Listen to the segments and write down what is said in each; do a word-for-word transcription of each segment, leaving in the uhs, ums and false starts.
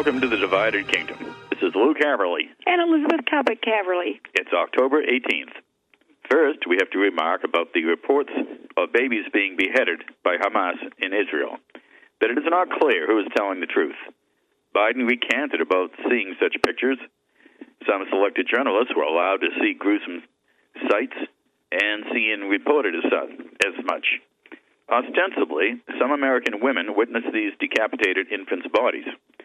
welcome to the Divided Kingdom. This is Lou Caverly. And Elizabeth Cubbitt Caverly. It's October eighteenth. First, we have to remark about the reports of babies being beheaded by Hamas in Israel, that it is not clear who is telling the truth. Biden recanted about seeing such pictures. Some selected journalists were allowed to see gruesome sights, and C N N reported as, as much. Ostensibly, some American women witnessed these decapitated infants' bodies.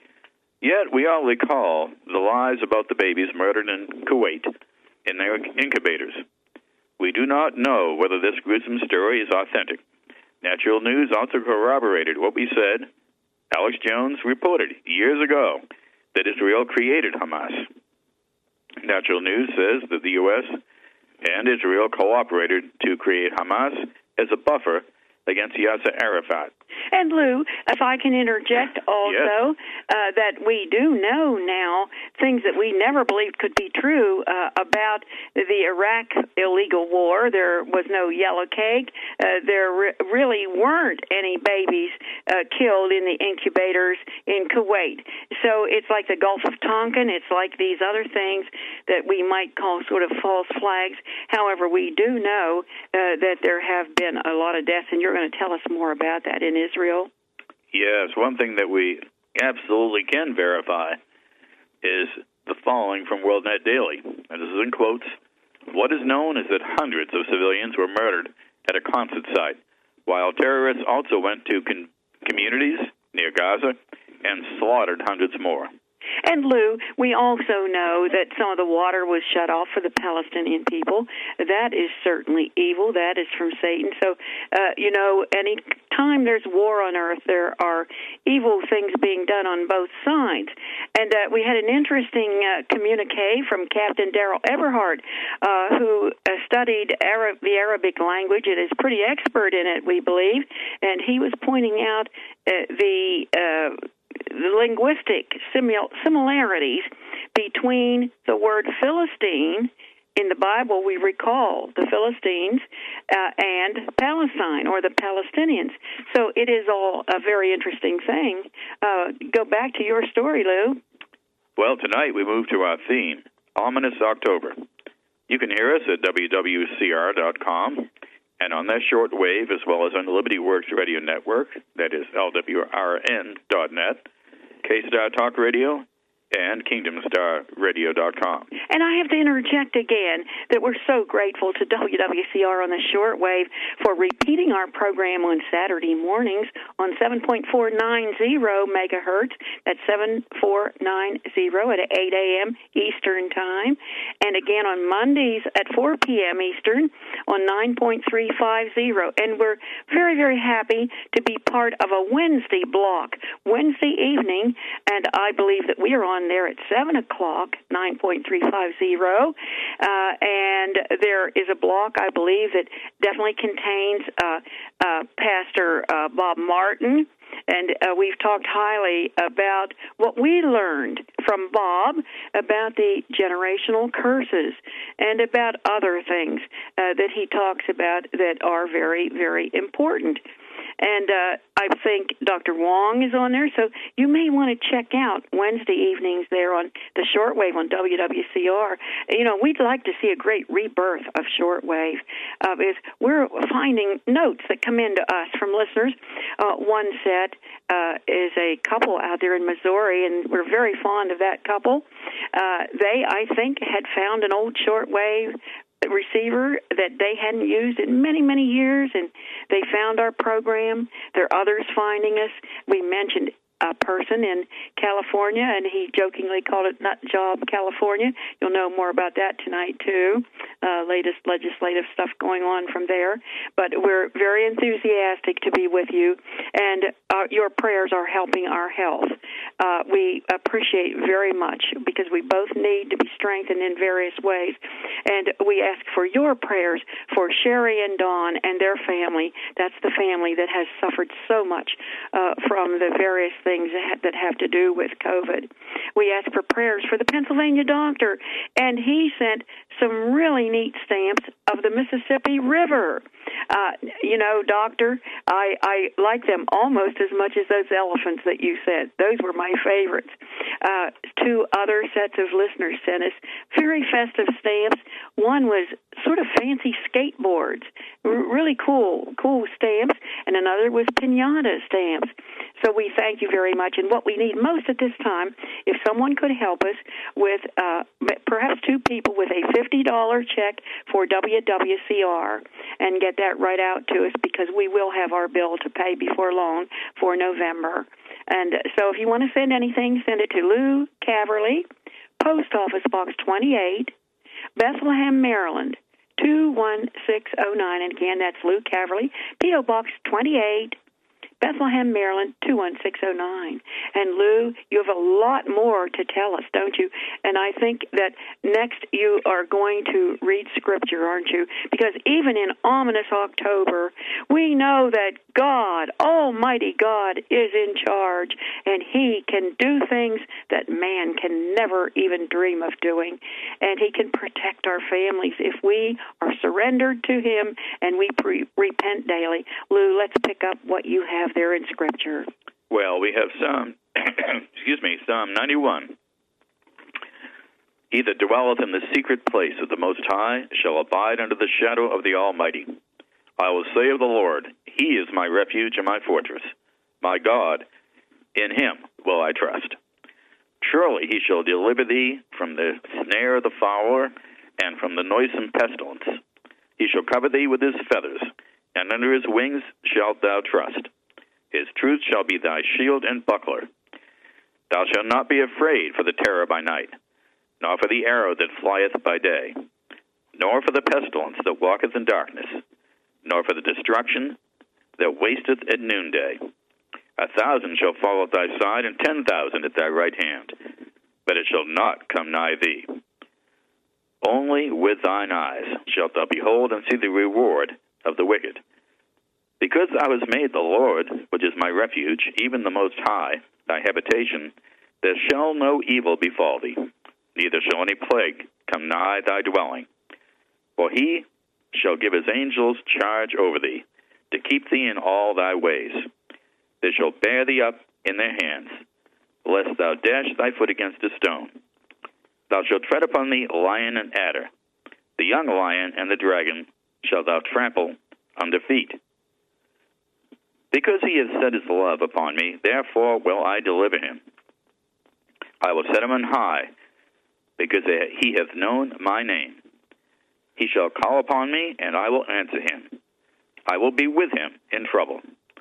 Yet, we all recall the lies about the babies murdered in Kuwait in their incubators. We do not know whether this gruesome story is authentic. Natural News also corroborated what we said. Alex Jones reported years ago that Israel created Hamas. Natural News says that the U S and Israel cooperated to create Hamas as a buffer against Yasser Arafat. And Lou, if I can interject also, yes. uh, that we do know now things that we never believed could be true uh, about the Iraq illegal war. There was no yellow cake. Uh, there re- really weren't any babies uh, killed in the incubators in Kuwait. So it's like the Gulf of Tonkin. It's like these other things that we might call sort of false flags. However, we do know uh, that there have been a lot of deaths, and you're going to tell us more about that in Israel. Yes, one thing that we absolutely can verify is the following from WorldNet Daily, and this is in quotes. What is known is that hundreds of civilians were murdered at a concert site, while terrorists also went to con- communities near Gaza and slaughtered hundreds more. And, Lou, we also know that some of the water was shut off for the Palestinian people. That is certainly evil. That is from Satan. So, uh, you know, any time there's war on earth, there are evil things being done on both sides. And uh, we had an interesting uh, communique from Captain Daryl Eberhard, uh, who uh, studied Arab, the Arabic language and is pretty expert in it, we believe. And he was pointing out uh, the... Uh, the linguistic simil- similarities between the word Philistine in the Bible. We recall the Philistines uh, and Palestine, or the Palestinians. So it is all a very interesting thing. Uh, go back to your story, Lou. Well, tonight we move to our theme, Ominous October. You can hear us at W W C R dot com. And on that short wave, as well as on the Liberty Works Radio Network, that is L W R N dot net, K-Star Talk Radio, and Kingdom Star Radio dot com. And I have to interject again that we're so grateful to W W C R on the shortwave for repeating our program on Saturday mornings on seven point four nine zero megahertz. That's seven four nine zero at eight a.m. Eastern Time. And again on Mondays at four p.m. Eastern on nine point three five zero. And we're very, very happy to be part of a Wednesday block, Wednesday evening, and I believe that we are on there at seven o'clock, nine point three five zero, uh, and there is a block, I believe, that definitely contains uh, uh, Pastor uh, Bob Martin, and uh, we've talked highly about what we learned from Bob about the generational curses and about other things uh, that he talks about that are very, very important. And uh, I think Doctor Wong is on there, so you may want to check out Wednesday evenings there on the shortwave on W W C R. You know, we'd like to see a great rebirth of shortwave. Uh, is we're finding notes that come in to us from listeners. Uh, one set uh, is a couple out there in Missouri, and we're very fond of that couple. Uh, they, I think, had found an old shortwave receiver that they hadn't used in many, many years, and they found our program. There are others finding us. We mentioned a person in California, and he jokingly called it Nut Job, California. You'll know more about that tonight, too. Uh, latest legislative stuff going on from there. But we're very enthusiastic to be with you, and uh, your prayers are helping our health. Uh, we appreciate very much because we both need to be strengthened in various ways. And we ask for your prayers for Sherry and Dawn and their family. That's the family that has suffered so much uh, from the various things that have to do with COVID. We ask for prayers for the Pennsylvania doctor, and he sent some really neat stamps of the Mississippi River. Uh, you know, Doctor, I, I like them almost as much as those elephants that you said. Those were my favorites. Uh, two other sets of listeners sent us very festive stamps. One was sort of fancy skateboards, r- really cool, cool stamps, and another was piñata stamps. So we thank you very much. And what we need most at this time, if someone could help us with uh, perhaps two people with a fifty dollars check for W W C R and get that right out to us, because we will have our bill to pay before long for November. And so if you want to send anything, send it to Lou Caverly, Post Office Box twenty-eight, Bethlehem, Maryland, two one six oh nine. And again, that's Lou Caverly, P O Box twenty-eight, Bethlehem, Maryland, two one six oh nine. And Lou, you have a lot more to tell us, don't you? And I think that next you are going to read Scripture, aren't you? Because even in ominous October, we know that God, Almighty God, is in charge, and He can do things that man can never even dream of doing. And He can protect our families if we are surrendered to Him and we pre- repent daily. Lou, let's pick up what you have there in Scripture. Well, we have Psalm, excuse me, Psalm ninety-one. He that dwelleth in the secret place of the Most High shall abide under the shadow of the Almighty. I will say of the Lord, He is my refuge and my fortress. My God, in Him will I trust. Surely He shall deliver thee from the snare of the fowler and from the noisome pestilence. He shall cover thee with His feathers, and under His wings shalt thou trust. His truth shall be thy shield and buckler. Thou shalt not be afraid for the terror by night, nor for the arrow that flieth by day, nor for the pestilence that walketh in darkness, nor for the destruction that wasteth at noonday. A thousand shall fall at thy side, and ten thousand at thy right hand, but it shall not come nigh thee. Only with thine eyes shalt thou behold and see the reward of the wicked. Because thou hast made the Lord, which is my refuge, even the Most High, thy habitation, there shall no evil befall thee, neither shall any plague come nigh thy dwelling. For He shall give His angels charge over thee, to keep thee in all thy ways. They shall bear thee up in their hands, lest thou dash thy foot against a stone. Thou shalt tread upon the lion and adder. The young lion and the dragon shalt thou trample under feet. Because He has set His love upon me, therefore will I deliver him. I will set him on high, because he hath known my name. He shall call upon me, and I will answer him. I will be with him in trouble.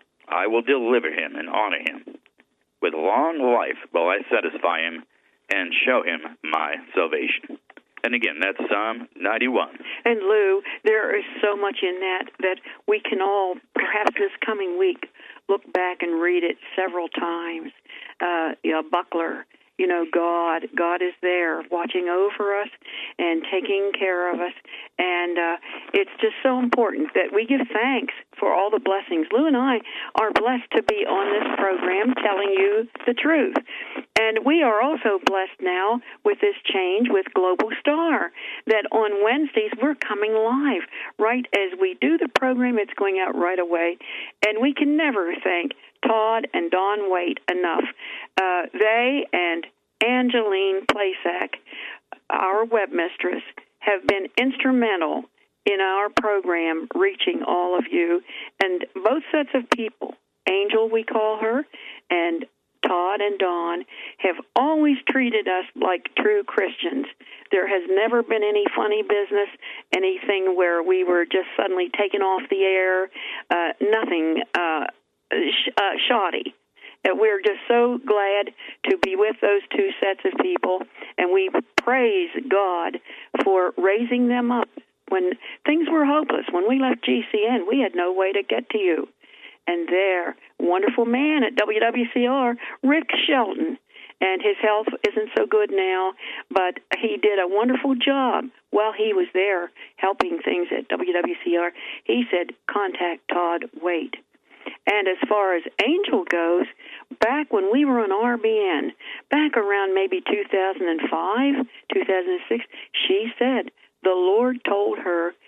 I will deliver him and honor him. With long life will I satisfy him and show him my salvation. And again, that's Psalm ninety-one. And Lou, there is so much in that that we can all, perhaps this coming week, look back and read it several times. Uh, you know, buckler. You know, God, God is there watching over us and taking care of us. And uh, it's just so important that we give thanks for all the blessings. Lou and I are blessed to be on this program telling you the truth. And we are also blessed now with this change with Global Star, that on Wednesdays we're coming live. Right as we do the program, it's going out right away. And we can never thank Todd and Dawn Waite enough. Uh, they and Angeline Plasak, our webmistress, have been instrumental in our program reaching all of you. And both sets of people, Angel we call her, and Todd and Dawn, have always treated us like true Christians. There has never been any funny business, anything where we were just suddenly taken off the air, uh, nothing uh, sh- uh, shoddy. And we're just so glad to be with those two sets of people, and we praise God for raising them up. When things were hopeless, when we left G C N, we had no way to get to you. And there, wonderful man at W W C R, Rick Shelton, and his health isn't so good now, but he did a wonderful job while he was there helping things at W W C R. He said, contact Todd Waite. And as far as Angel goes, back when we were on R B N, back around maybe two thousand five, two thousand six, she said the Lord told her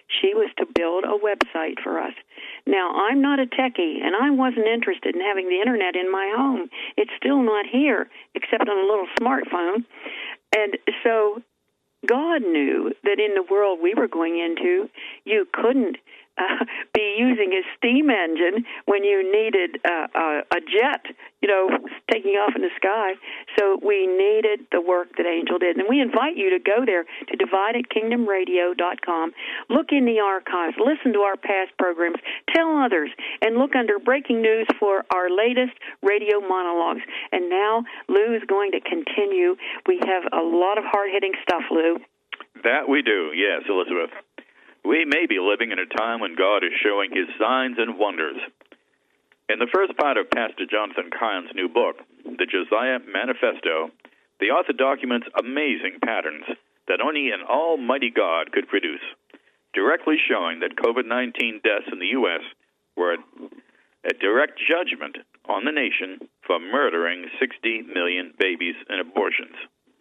She was to build a website for us. Now, I'm not a techie, and I wasn't interested in having the Internet in my home. It's still not here, except on a little smartphone. And so God knew that in the world we were going into, you couldn't uh, be using a steam engine when you needed uh, a, a jet, you know, taking off in the sky. So we needed the work that Angel did. And we invite you to go there to divided kingdom radio dot com. Look in the archives. Listen to our past programs. Tell others. And look under breaking news for our latest radio monologues. And now Lou is going to continue. We have a lot of hard-hitting stuff, Lou. That we do, yes, Elizabeth. We may be living in a time when God is showing his signs and wonders. In the first part of Pastor Jonathan Cahn's new book, The Josiah Manifesto, the author documents amazing patterns that only an almighty God could produce, directly showing that COVID nineteen deaths in the U S were a direct judgment on the nation for murdering sixty million babies and abortions.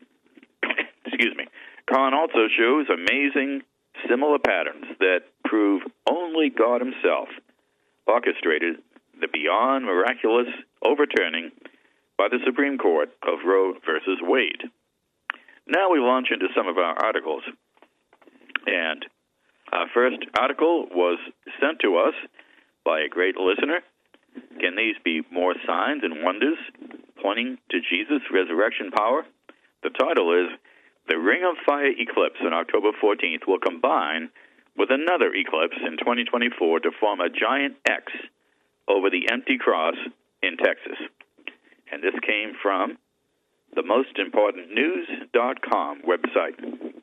Excuse me. Cahn also shows amazing similar patterns that prove only God himself orchestrated the beyond miraculous overturning by the Supreme Court of Roe versus Wade. Now we launch into some of our articles. And our first article was sent to us by a great listener. Can these be more signs and wonders pointing to Jesus' resurrection power? The title is, The Ring of Fire Eclipse on October fourteenth will combine with another eclipse in twenty twenty-four to form a giant X over the empty cross in Texas. And this came from the most important news dot com website.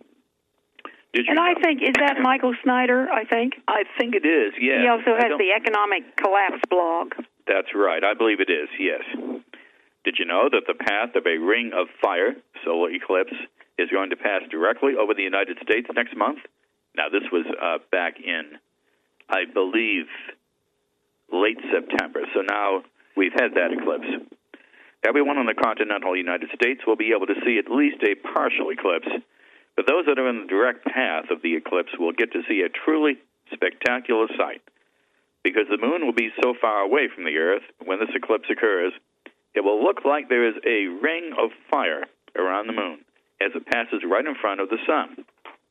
Did you and know? I think, is that Michael Snyder, I think? I think it is, yes. He also has the Economic Collapse blog. That's right. I believe it is, yes. Did you know that the path of a ring of fire solar eclipse is going to pass directly over the United States next month? Now, this was uh, back in, I believe, late September. So now we've had that eclipse. Everyone in the continental United States will be able to see at least a partial eclipse, but those that are in the direct path of the eclipse will get to see a truly spectacular sight. Because the moon will be so far away from the Earth when this eclipse occurs, it will look like there is a ring of fire around the moon as it passes right in front of the sun.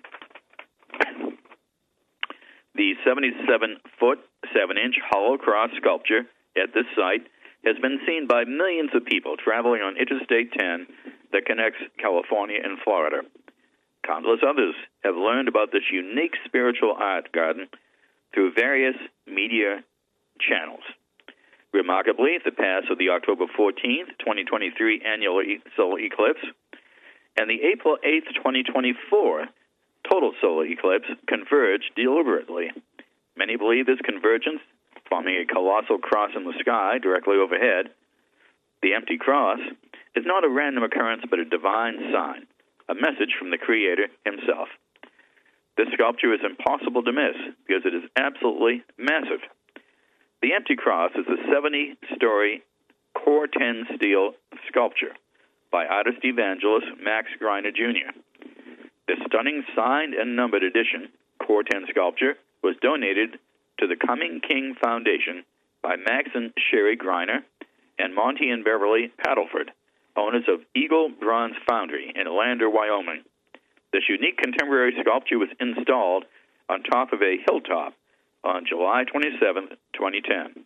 The seventy-seven foot, seven inch hollow cross sculpture at this site has been seen by millions of people traveling on Interstate ten that connects California and Florida. Countless others have learned about this unique spiritual art garden through various media channels. Remarkably, the pass of the October fourteenth, twenty twenty-three annual solar eclipse and the April eighth, twenty twenty-four total solar eclipse converge deliberately. Many believe this convergence, forming a colossal cross in the sky directly overhead, the empty cross, is not a random occurrence but a divine sign, a message from the Creator himself. This sculpture is impossible to miss because it is absolutely massive. The empty cross is a seventy-story Core ten steel sculpture by artist evangelist Max Greiner, Junior This stunning signed and numbered edition Core ten sculpture was donated to the Coming King Foundation by Max and Sherry Greiner and Monty and Beverly Paddleford, owners of Eagle Bronze Foundry in Lander, Wyoming. This unique contemporary sculpture was installed on top of a hilltop on July twenty-seventh, twenty ten.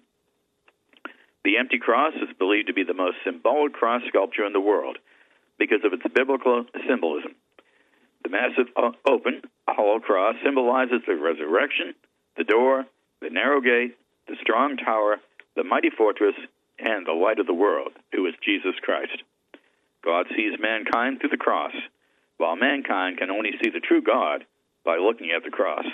The empty cross is believed to be the most symbolic cross sculpture in the world because of its biblical symbolism. The massive open, hollow cross symbolizes the resurrection, the door, the narrow gate, the strong tower, the mighty fortress, and the light of the world, who is Jesus Christ. God sees mankind through the cross, while mankind can only see the true God by looking at the cross.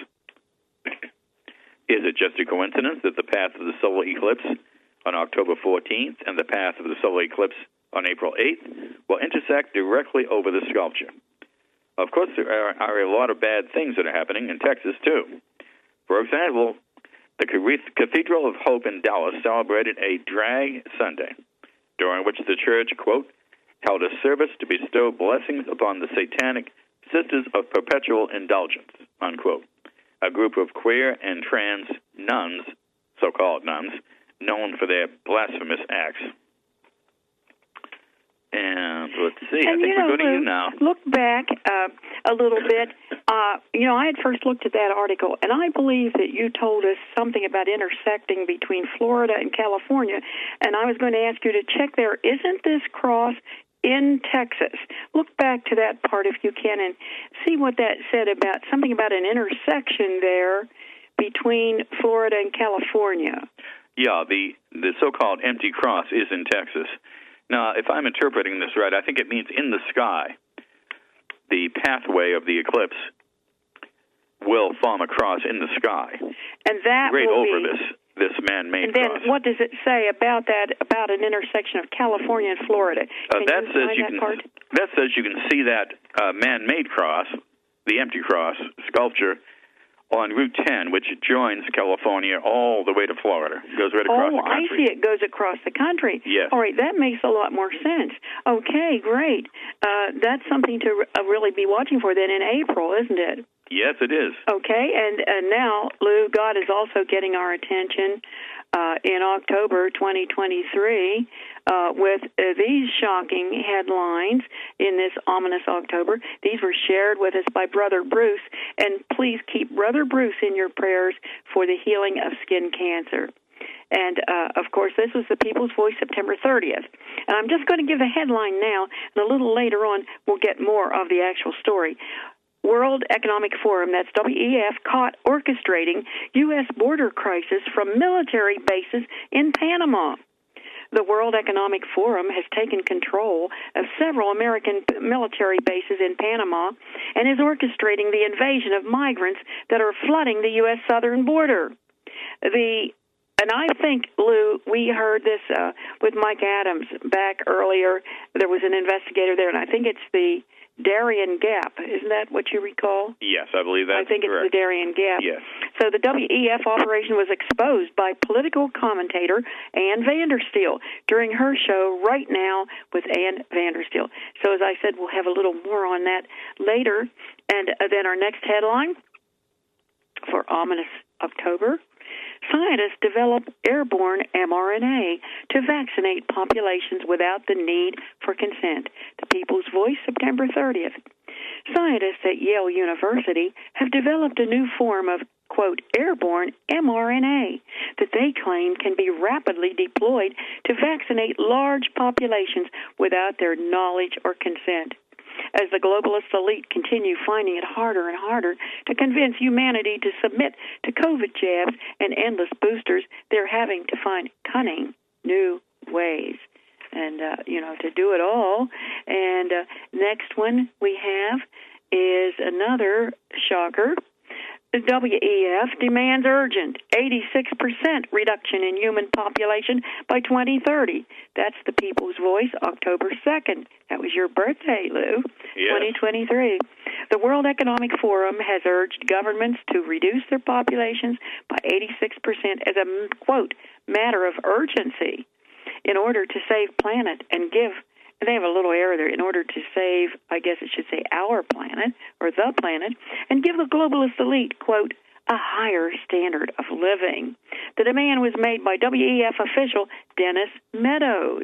Is it just a coincidence that the path of the solar eclipse on October fourteenth and the path of the solar eclipse on April eighth will intersect directly over the sculpture? Of course, there are, are a lot of bad things that are happening in Texas, too. For example, the Cathedral of Hope in Dallas celebrated a drag Sunday, during which the church, quote, held a service to bestow blessings upon the satanic Sisters of Perpetual Indulgence, unquote. a group of queer and trans nuns, so-called nuns, known for their blasphemous acts. And let's see, and I think you know, we're going to Lou, you now. Look back uh, a little bit. Uh, you know, I had first looked at that article, and I believe that you told us something about intersecting between Florida and California, and I was going to ask you to check there. Isn't this cross in Texas? Look back to that part if you can and see what that said about something about an intersection there between Florida and California. Yeah, the, the so-called empty cross is in Texas. Now, if I'm interpreting this right, I think it means in the sky, the pathway of the eclipse will form a cross in the sky, and that right will over be, this this man-made and then cross. what does it say about that about an intersection of California and Florida? Uh, can that you says find you that can part? that says you can see that uh, man-made cross, the empty cross sculpture, on Route ten, which joins California all the way to Florida. It goes right across oh, the country. I see. It goes across the country. Yes. All right, that makes a lot more sense. Okay, great. Uh, that's something to uh, really be watching for then in April, isn't it? Yes, it is. Okay, and, and now, Lou, God is also getting our attention uh, in October twenty twenty-three uh, with uh, these shocking headlines in this ominous October. These were shared with us by Brother Bruce, and please keep Brother Bruce in your prayers for the healing of skin cancer. And, uh, of course, this was the People's Voice, September thirtieth. And I'm just going to give the headline now, and a little later on we'll get more of the actual story. World Economic Forum, that's W E F, caught orchestrating U S border crisis from military bases in Panama. The World Economic Forum has taken control of several American military bases in Panama and is orchestrating the invasion of migrants that are flooding the U S southern border. The And I think, Lou, we heard this uh, with Mike Adams back earlier. There was an investigator there, and I think it's the Darien Gap. Isn't that what you recall? Yes, I believe that's I think correct. it's the Darien Gap. Yes. So the W E F operation was exposed by political commentator Ann Vandersteel during her show Right Now with Ann Vandersteel. So as I said, we'll have a little more on that later. And uh, then our next headline for ominous October: scientists develop airborne mRNA to vaccinate populations without the need for consent. The People's Voice, September thirtieth. Scientists at Yale University have developed a new form of, quote, airborne mRNA that they claim can be rapidly deployed to vaccinate large populations without their knowledge or consent. As the globalist elite continue finding it harder and harder to convince humanity to submit to COVID jabs and endless boosters, they're having to find cunning new ways. And, uh, you know, to do it all. And uh, next one we have is another shocker. The W E F demands urgent eighty-six percent reduction in human population by twenty thirty. That's the People's Voice, October second. That was your birthday, Lou, yes. twenty twenty-three. The World Economic Forum has urged governments to reduce their populations by eighty-six percent as a, quote, matter of urgency in order to save planet and give. They have a little error there. In order to save, I guess it should say our planet, or the planet, and give the globalist elite, quote, a higher standard of living. The demand was made by W E F official Dennis Meadows.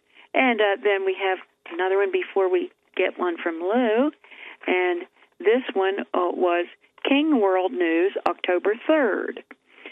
And uh, then we have another one before we get one from Lou. And this one uh, was King World News, October third.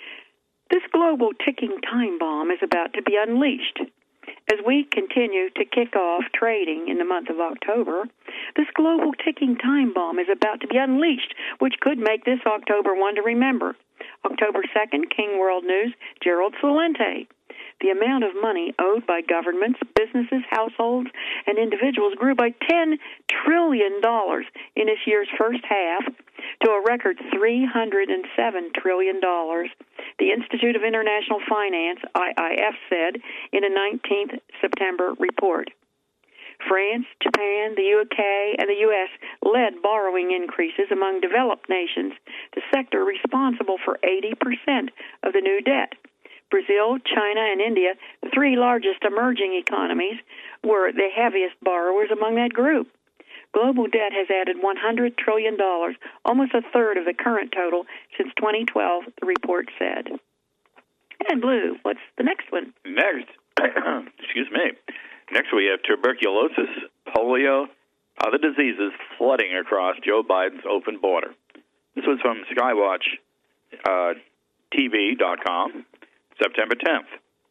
This global ticking time bomb is about to be unleashed. As we continue to kick off trading in the month of October, this global ticking time bomb is about to be unleashed, which could make this October one to remember. October second, King World News, Gerald Celente. The amount of money owed by governments, businesses, households, and individuals grew by ten trillion dollars in this year's first half to a record three hundred seven trillion dollars. The Institute of International Finance, I I F, said in a nineteenth September report. France, Japan, the U K, and the U S led borrowing increases among developed nations, the sector responsible for eighty percent of the new debt. Brazil, China, and India, the three largest emerging economies, were the heaviest borrowers among that group. global debt has added one hundred trillion dollars, almost a third of the current total since twenty twelve, the report said. And Lou, what's the next one? Next, excuse me. Next we have tuberculosis, polio, other diseases flooding across Joe Biden's open border. This was from Skywatch uh, T V dot com, September tenth.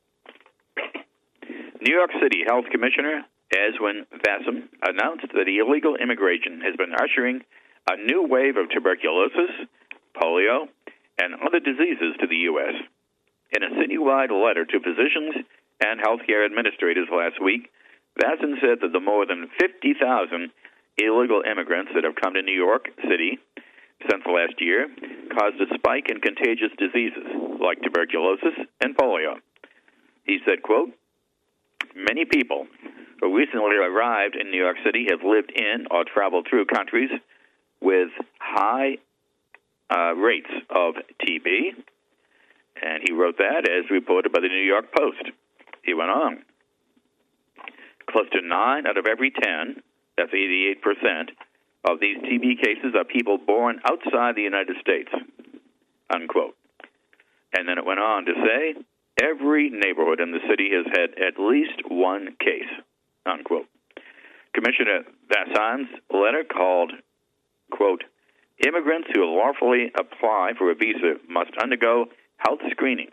New York City Health Commissioner Aswin Vassam announced that illegal immigration has been ushering a new wave of tuberculosis, polio, and other diseases to the U S In a citywide letter to physicians and healthcare administrators last week, Vassam said that the more than fifty thousand illegal immigrants that have come to New York City since last year caused a spike in contagious diseases like tuberculosis and polio. He said, quote, "Many people who recently arrived in New York City have lived in or traveled through countries with high uh, rates of T B," and he wrote that as reported by the New York Post. He went on, "Close to nine out of every ten, that's eighty-eight percent, of these T B cases are people born outside the United States," unquote. And then it went on to say, "Every neighborhood in the city has had at least one case," unquote. Commissioner Vassam's letter called, quote, "Immigrants who lawfully apply for a visa must undergo health screening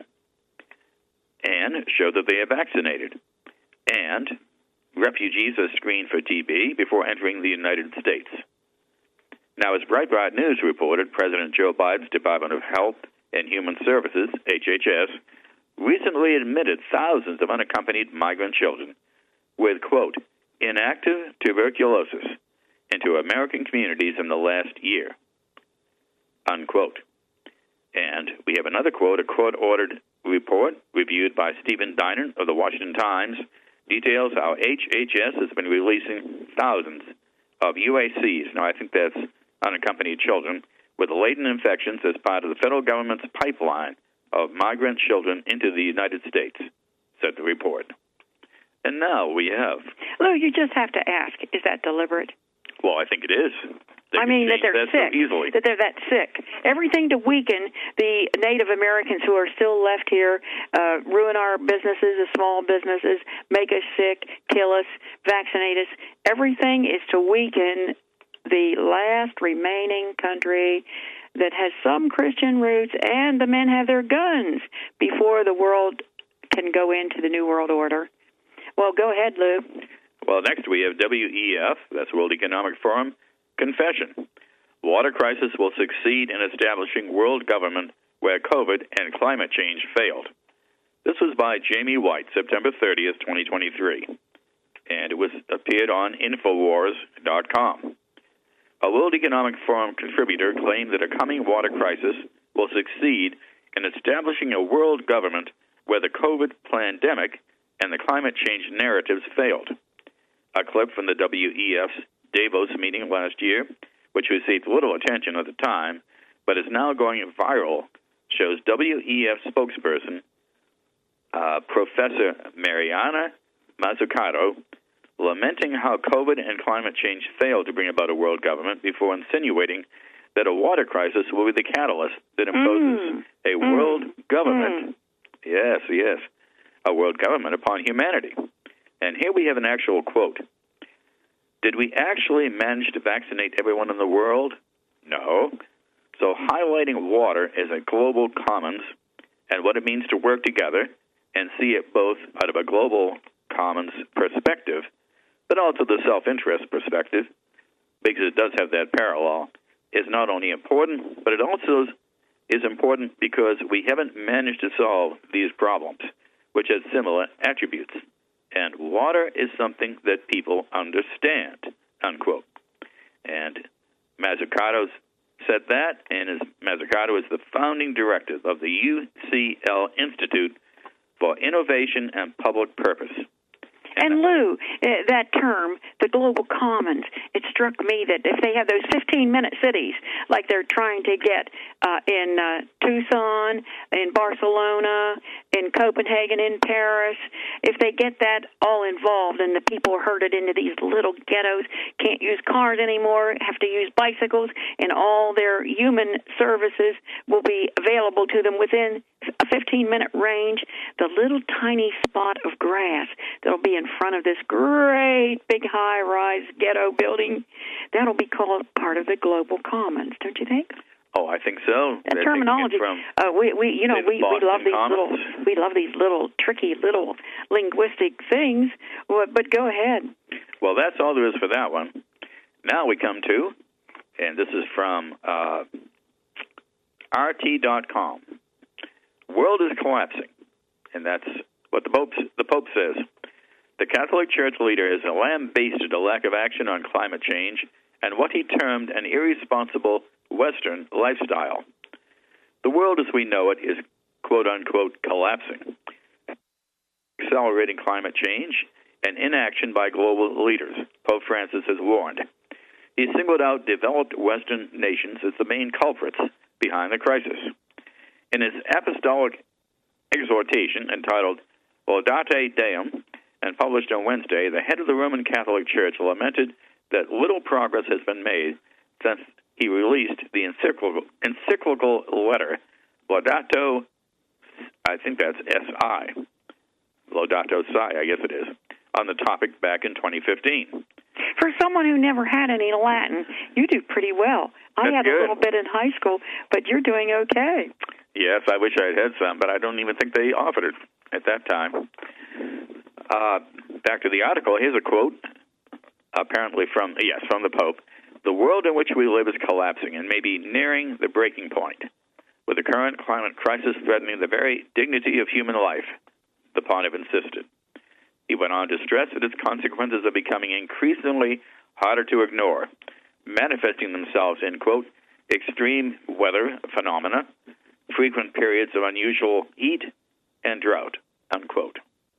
and show that they are vaccinated, and refugees are screened for T B before entering the United States." Now, as Breitbart News reported, President Joe Biden's Department of Health and Human Services, H H S, recently admitted thousands of unaccompanied migrant children with, quote, "inactive tuberculosis into American communities in the last year," unquote. And we have another quote, a court-ordered report reviewed by Stephen Diner of the Washington Times details how H H S has been releasing thousands of U A Cs, now I think that's unaccompanied children, with latent infections as part of the federal government's pipeline of migrant children into the United States, said the report. And now we have... Lou, you just have to ask, is that deliberate? Well, I think it is. They I mean, that they're that sick, so easily. that they're that sick. Everything to weaken the Native Americans who are still left here, uh, ruin our businesses, the small businesses, make us sick, kill us, vaccinate us. Everything is to weaken the last remaining country that has some Christian roots, and the men have their guns before the world can go into the New World Order. Well, go ahead, Lou. Well, next we have W E F, that's World Economic Forum, confession. Water crisis will succeed in establishing world government where COVID and climate change failed. This was by Jamie White, September thirtieth, twenty twenty-three, and it was appeared on Infowars dot com. A World Economic Forum contributor claimed that a coming water crisis will succeed in establishing a world government where the COVID pandemic and the climate change narratives failed. A clip from the W E F's Davos meeting last year, which received little attention at the time, but is now going viral, shows W E F spokesperson uh, Professor Mariana Mazzucato lamenting how COVID and climate change failed to bring about a world government before insinuating that a water crisis will be the catalyst that imposes mm. a mm. world government, mm. yes, yes, a world government upon humanity. And here we have an actual quote. Did we actually manage to vaccinate everyone in the world? No. So highlighting water as a global commons and what it means to work together and see it both out of a global commons perspective, but also the self-interest perspective, because it does have that parallel, is not only important, but it also is important because we haven't managed to solve these problems, which has similar attributes. And water is something that people understand, unquote. And Mazzucato said that, and is, Mazzucato is the founding director of the U C L Institute for Innovation and Public Purpose. And Lou, that term, the global commons. It struck me that if they have those fifteen-minute cities, like they're trying to get uh, in uh, Tucson, in Barcelona, in Copenhagen, in Paris, if they get that all involved and the people are herded into these little ghettos, can't use cars anymore, have to use bicycles, and all their human services will be available to them within a fifteen-minute range, the little tiny spot of grass that'll be in front of this great big high-rise ghetto building, that'll be called part of the global commons, don't you think? Oh, I think so. That They're terminology. Uh, we, we, you know, we, we love these Commons. little, we love these little tricky little linguistic things. But go ahead. Well, that's all there is for that one. Now we come to, and this is from uh, R T dot com. World is collapsing, and that's what the Pope the Pope says. The Catholic Church leader has lambasted a lack of action on climate change and what he termed an irresponsible Western lifestyle. The world as we know it is, quote-unquote, collapsing. Accelerating climate change and inaction by global leaders, Pope Francis has warned. He singled out developed Western nations as the main culprits behind the crisis. In his apostolic exhortation entitled Laudate Deum and published on Wednesday, the head of the Roman Catholic Church lamented that little progress has been made since he released the encyclical, encyclical letter Laudato, I think that's S I, Laudato Si, I guess it is, on the topic back in twenty fifteen. For someone who never had any Latin, you do pretty well. I That's had good. a little bit in high school, but you're doing okay. Yes, I wish I had had some, but I don't even think they offered it at that time. Uh, back to the article, here's a quote, apparently from, yes, from the Pope. The world in which we live is collapsing and may be nearing the breaking point, with the current climate crisis threatening the very dignity of human life, the pontiff insisted. He went on to stress that its consequences are becoming increasingly harder to ignore, manifesting themselves in, quote, extreme weather phenomena, frequent periods of unusual heat and drought, unquote.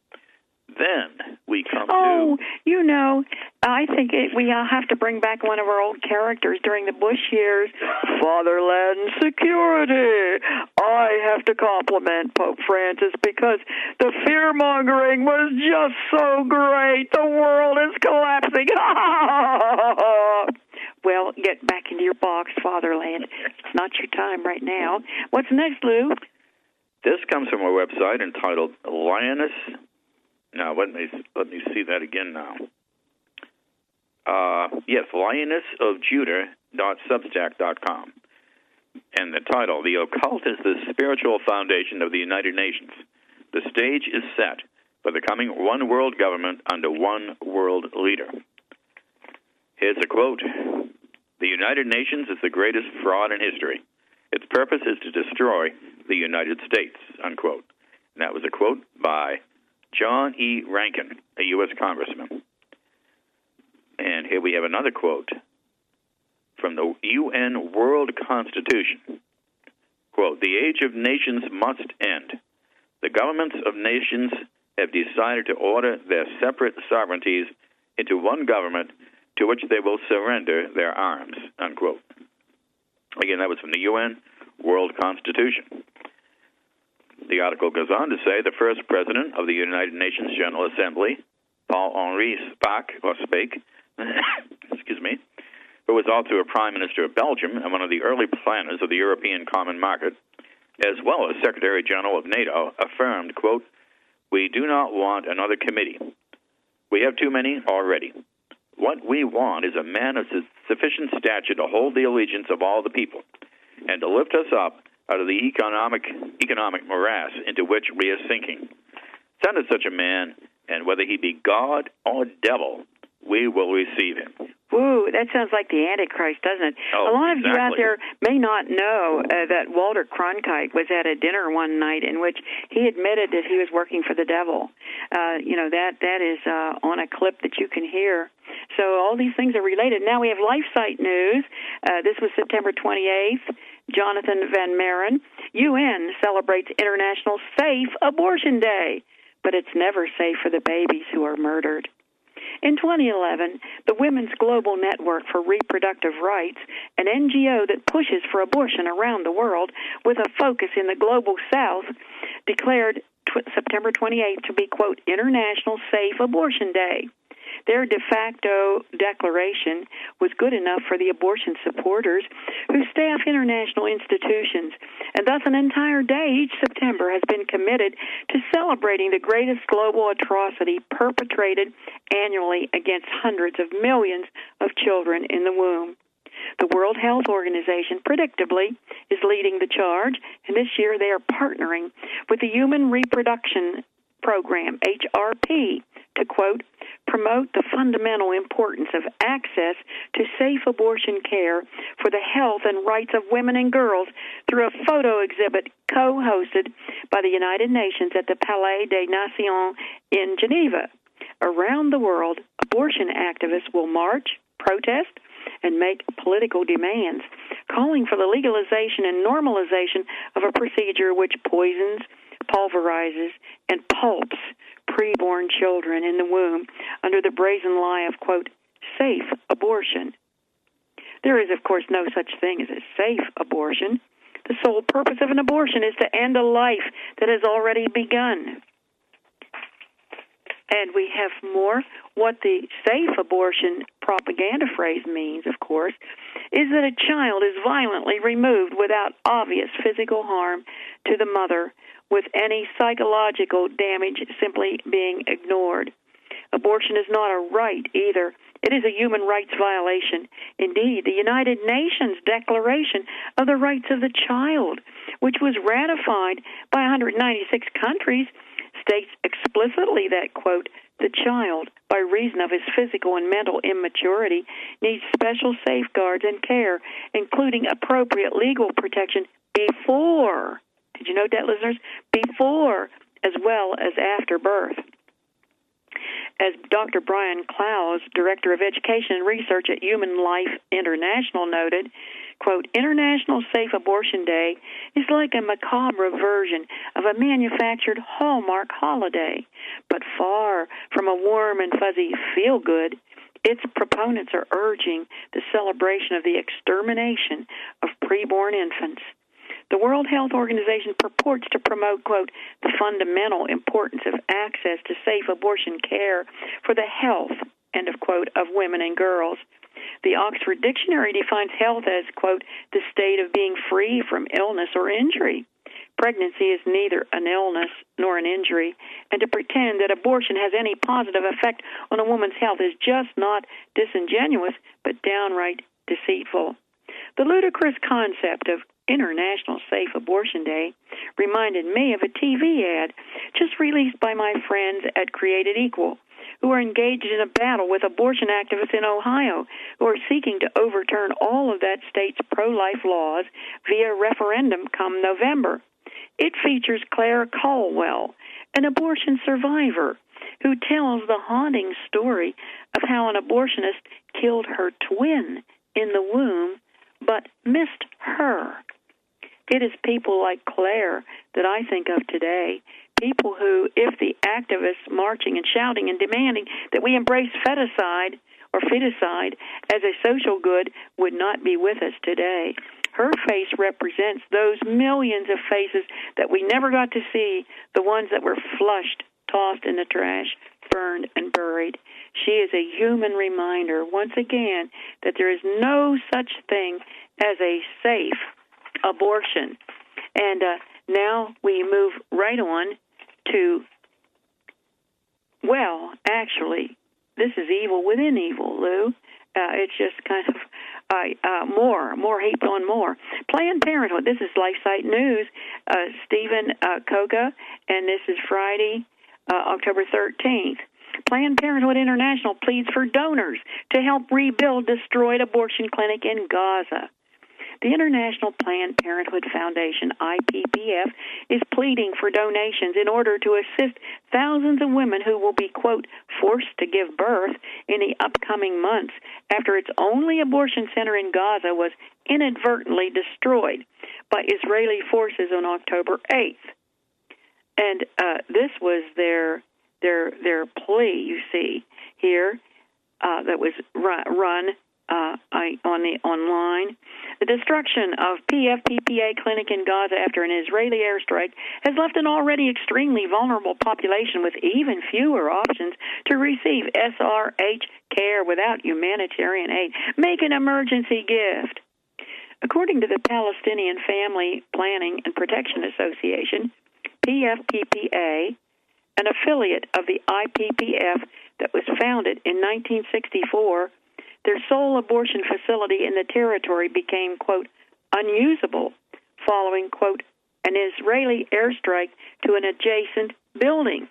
Then we come oh, to... Oh, you know, I think it, we uh, have to bring back one of our old characters during the Bush years, Fatherland Security. I have to compliment Pope Francis because the fear-mongering was just so great. The world is collapsing. Well, get back into your box, Fatherland. It's not your time right now. What's next, Lou? This comes from a website entitled Lioness... Now, let me let me see that again now. Uh, yes, lioness of judah dot substack dot com. And the title, The Occult is the Spiritual Foundation of the United Nations. The stage is set for the coming one world government under one world leader. Here's a quote. The United Nations is the greatest fraud in history. Its purpose is to destroy the United States, unquote. And that was a quote by John E. Rankin, a U S congressman. And here we have another quote from the U N World Constitution. Quote, the age of nations must end. The governments of nations have decided to order their separate sovereignties into one government to which they will surrender their arms, unquote. Again, that was from the U N World Constitution. The article goes on to say the first president of the United Nations General Assembly, Paul-Henri Spaak, or Spake, excuse me, who was also a prime minister of Belgium and one of the early planners of the European Common Market, as well as Secretary General of NATO, affirmed, quote, we do not want another committee. We have too many already. What we want is a man of sufficient stature to hold the allegiance of all the people and to lift us up out of the economic economic morass into which we are sinking. Send us such a man, and whether he be God or devil, we will receive him. Woo, that sounds like the Antichrist, doesn't it? Oh, a lot exactly. of you out there may not know uh, that Walter Cronkite was at a dinner one night in which he admitted that he was working for the devil. Uh, you know, that that is uh, on a clip that you can hear. So all these things are related. Now we have LifeSite News. Uh, this was September twenty-eighth. Jonathan Van Maren. U N celebrates International Safe Abortion Day, but it's never safe for the babies who are murdered. In twenty eleven, the Women's Global Network for Reproductive Rights, an N G O that pushes for abortion around the world with a focus in the global south, declared tw- September twenty-eighth to be, quote, International Safe Abortion Day. Their de facto declaration was good enough for the abortion supporters who staff international institutions, and thus an entire day each September has been committed to celebrating the greatest global atrocity perpetrated annually against hundreds of millions of children in the womb. The World Health Organization, predictably, is leading the charge, and this year they are partnering with the Human Reproduction Program, H R P, to, quote, promote the fundamental importance of access to safe abortion care for the health and rights of women and girls through a photo exhibit co-hosted by the United Nations at the Palais des Nations in Geneva. Around the world, abortion activists will march, protest, and make political demands, calling for the legalization and normalization of a procedure which poisons, pulverizes, and pulps preborn children in the womb under the brazen lie of, quote, safe abortion. There is, of course, no such thing as a safe abortion. The sole purpose of an abortion is to end a life that has already begun. And we have more. What the safe abortion propaganda phrase means, of course, is that a child is violently removed without obvious physical harm to the mother, with any psychological damage simply being ignored. Abortion is not a right either. It is a human rights violation. Indeed, the United Nations Declaration of the Rights of the Child, which was ratified by one hundred ninety-six countries, states explicitly that, quote, the child, by reason of his physical and mental immaturity, needs special safeguards and care, including appropriate legal protection before, did you note that, listeners? Before as well as after birth. As Doctor Brian Clowes, Director of Education and Research at Human Life International, noted, quote, International Safe Abortion Day is like a macabre version of a manufactured Hallmark holiday, but far from a warm and fuzzy feel-good. Its proponents are urging the celebration of the extermination of preborn infants. The World Health Organization purports to promote, quote, the fundamental importance of access to safe abortion care for the health, end of quote, of women and girls. The Oxford Dictionary defines health as, quote, the state of being free from illness or injury. Pregnancy is neither an illness nor an injury, and to pretend that abortion has any positive effect on a woman's health is just not disingenuous, but downright deceitful. The ludicrous concept of International Safe Abortion Day reminded me of a T V ad just released by my friends at Created Equal, who are engaged in a battle with abortion activists in Ohio who are seeking to overturn all of that state's pro-life laws via referendum come November. It features Claire Colwell, an abortion survivor, who tells the haunting story of how an abortionist killed her twin in the womb but missed her. It is people like Claire that I think of today, people who, if the activists marching and shouting and demanding that we embrace feticide or feticide as a social good would not be with us today. Her face represents those millions of faces that we never got to see, the ones that were flushed, tossed in the trash, burned, and buried. She is a human reminder, once again, that there is no such thing as a safe abortion. And uh, now we move right on to, well, actually, this is evil within evil, Lou. Uh, it's just kind of uh, uh, more, more heaped on more. Planned Parenthood, this is LifeSite News, uh, Stephen uh, Koga, and this is Friday, uh, October thirteenth. Planned Parenthood International pleads for donors to help rebuild destroyed abortion clinic in Gaza. The International Planned Parenthood Foundation, I P P F, is pleading for donations in order to assist thousands of women who will be, quote, forced to give birth in the upcoming months after its only abortion center in Gaza was inadvertently destroyed by Israeli forces on October eighth. And uh, this was their their their plea, you see, here. uh, that was run, run uh, on the online. The destruction of P F P P A clinic in Gaza after an Israeli airstrike has left an already extremely vulnerable population with even fewer options to receive S R H care without humanitarian aid. Make an emergency gift. According to the Palestinian Family Planning and Protection Association, P F P P A, an affiliate of the I P P F that was founded in nineteen sixty-four, their sole abortion facility in the territory became, quote, unusable following, quote, an Israeli airstrike to an adjacent building.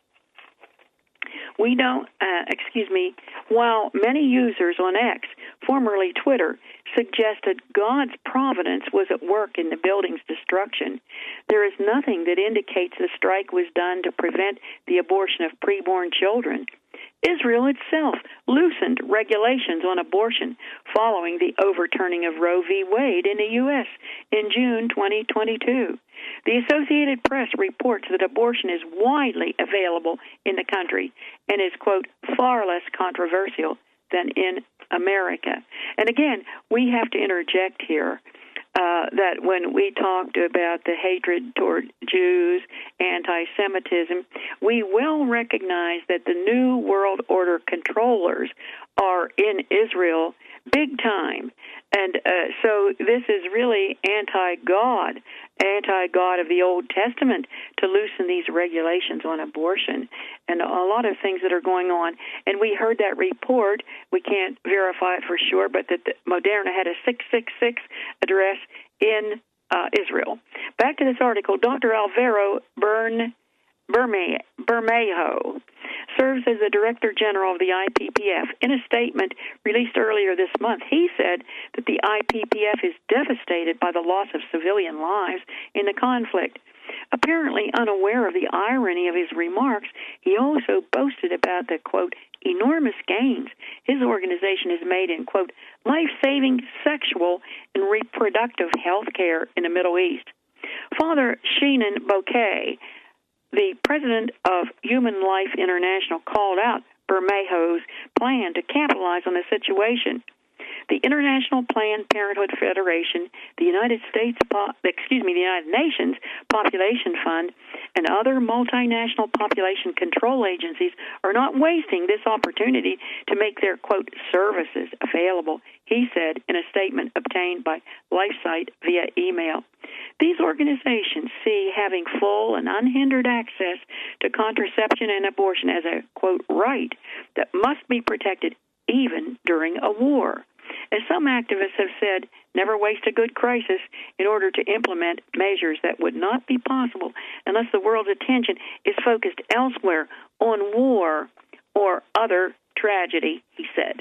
We don't, uh, excuse me, while many users on X, formerly Twitter, suggested God's providence was at work in the building's destruction, there is nothing that indicates the strike was done to prevent the abortion of preborn children. Israel itself loosened regulations on abortion following the overturning of Roe v. Wade in the U S in June twenty twenty-two. The Associated Press reports that abortion is widely available in the country and is, quote, far less controversial than in America. And again, we have to interject here uh, that when we talked about the hatred toward Jews, anti-Semitism, we well recognize that the New World Order controllers are in Israel big time. And uh, so this is really anti-God, anti-God of the Old Testament to loosen these regulations on abortion and a lot of things that are going on. And we heard that report. We can't verify it for sure, but that the Moderna had a six six six address in uh, Israel. Back to this article, Doctor Alvaro Bern Berme, Bermejo serves as the Director General of the I P P F. In a statement released earlier this month, he said that the I P P F is devastated by the loss of civilian lives in the conflict. Apparently unaware of the irony of his remarks, he also boasted about the, quote, enormous gains his organization has made in, quote, life-saving sexual and reproductive health care in the Middle East. Father Sheenan Bouquet, the president of Human Life International, called out Bermejo's plan to capitalize on the situation. The International Planned Parenthood Federation, the United States, excuse me, the United Nations Population Fund, and other multinational population control agencies are not wasting this opportunity to make their, quote, services available, he said in a statement obtained by LifeSite via email. These organizations see having full and unhindered access to contraception and abortion as a, quote, right that must be protected even during a war. As some activists have said, never waste a good crisis in order to implement measures that would not be possible unless the world's attention is focused elsewhere on war or other tragedy, he said.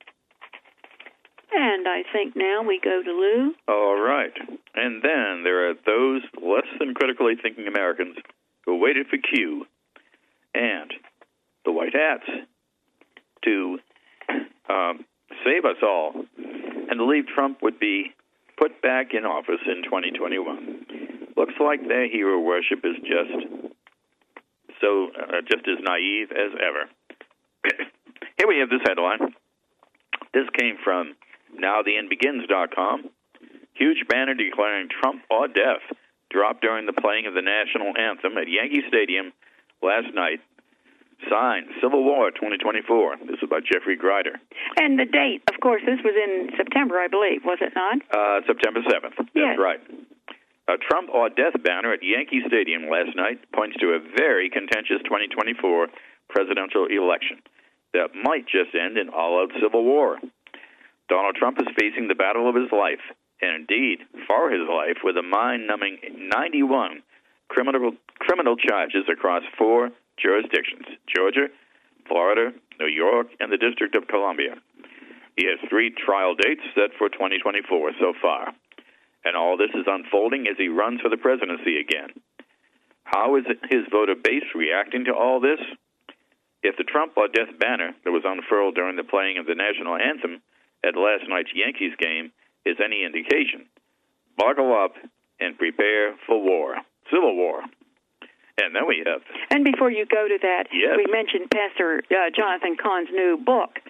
And I think now we go to Lou. All right. And then there are those less than critically thinking Americans who waited for Q and the White Hats to um, save us all and believe Trump would be put back in office in twenty twenty-one. Looks like their hero worship is just so uh, just as naive as ever. Here we have this headline. This came from now the end begins dot com. Huge banner declaring Trump or death dropped during the playing of the national anthem at Yankee Stadium last night. Signed, Civil War twenty twenty-four. This is by Jeffrey Grider. And the date, of course, this was in September, I believe, was it not? Uh, September seventh. That's yes. right. A Trump or death banner at Yankee Stadium last night points to a very contentious twenty twenty-four presidential election that might just end in all-out civil war. Donald Trump is facing the battle of his life, and indeed, for his life, with a mind-numbing ninety-one criminal criminal charges across four jurisdictions: Georgia, Florida, New York, and the District of Columbia. He has three trial dates set for twenty twenty-four so far, and all this is unfolding as he runs for the presidency again. How is his voter base reacting to all this? If the Trump or death banner that was unfurled during the playing of the national anthem at last night's Yankees game is any indication, buckle up and prepare for war, civil war. And then we have... And before you go to that, yes. we mentioned Pastor uh, Jonathan Cahn's new book.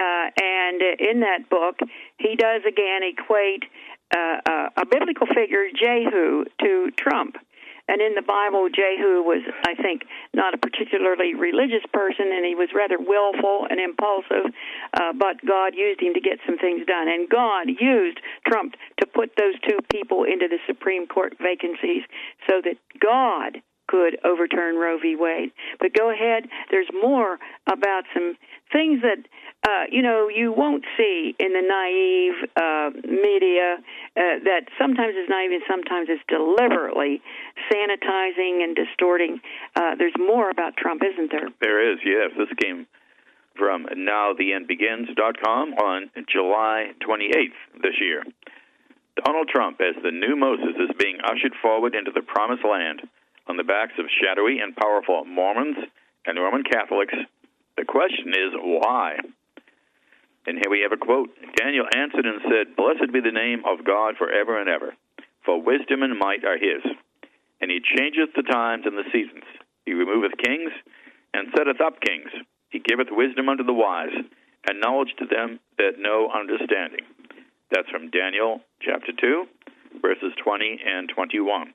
Uh, and in that book, he does again equate uh, uh, a biblical figure, Jehu, to Trump. And in the Bible, Jehu was, I think, not a particularly religious person, and he was rather willful and impulsive, uh, but God used him to get some things done. And God used Trump to put those two people into the Supreme Court vacancies so that God could overturn Roe v. Wade. But go ahead. There's more about some things that, uh, you know, you won't see in the naive uh, media uh, that sometimes is naive and sometimes is deliberately sanitizing and distorting. Uh, there's more about Trump, isn't there? There is, yes. This came from now the end begins dot com on July twenty-eighth this year. Donald Trump, as the new Moses, is being ushered forward into the promised land on the backs of shadowy and powerful Mormons and Roman Catholics. The question is, why? And here we have a quote. Daniel answered and said, Blessed be the name of God forever and ever, for wisdom and might are his. And he changeth the times and the seasons. He removeth kings, and setteth up kings. He giveth wisdom unto the wise, and knowledge to them that know understanding. That's from Daniel chapter two, verses twenty and twenty-one.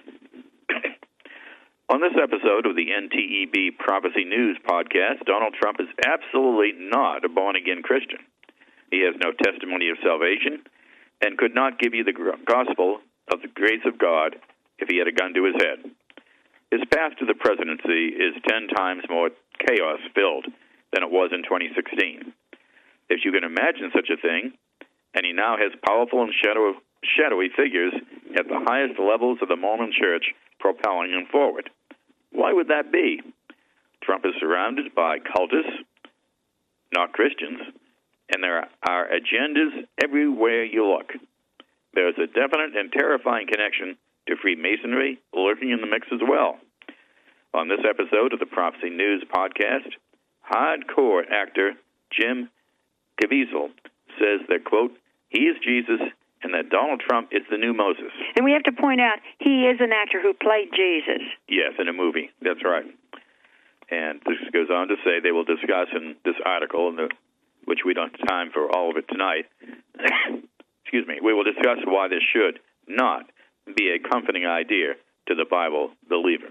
On this episode of the N T E B Prophecy News podcast, Donald Trump is absolutely not a born-again Christian. He has no testimony of salvation and could not give you the gospel of the grace of God if he had a gun to his head. His path to the presidency is ten times more chaos-filled than it was in twenty sixteen. If you can imagine such a thing, and he now has powerful and shadow, shadowy figures at the highest levels of the Mormon Church propelling him forward. Why would that be? Trump is surrounded by cultists, not Christians, and there are agendas everywhere you look. There is a definite and terrifying connection to Freemasonry lurking in the mix as well. On this episode of the Prophecy News podcast, hardcore actor Jim Caviezel says that, quote, he is Jesus and that Donald Trump is the new Moses. And we have to point out, he is an actor who played Jesus. Yes, in a movie. That's right. And this goes on to say they will discuss in this article, in the, which we don't have time for all of it tonight, excuse me, we will discuss why this should not be a comforting idea to the Bible believer.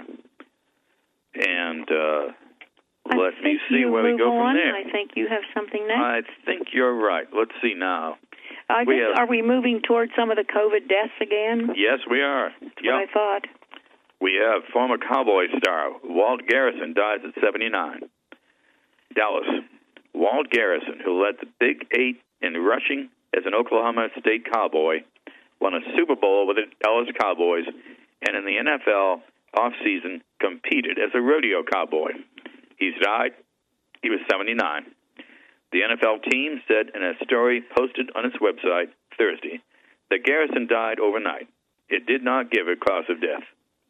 And uh, let me see where we go from on. there. I think you have something next. I think you're right. Let's see now. I we think, have, are we moving towards some of the COVID deaths again? Yes, we are. That's yep. what I thought. We have former Cowboy star Walt Garrison dies at seventy-nine. Dallas. Walt Garrison, who led the Big Eight in rushing as an Oklahoma State Cowboy, won a Super Bowl with the Dallas Cowboys, and in the N F L offseason competed as a rodeo cowboy. He's died. He was seventy-nine. The N F L team said in a story posted on its website Thursday that Garrison died overnight. It did not give a cause of death.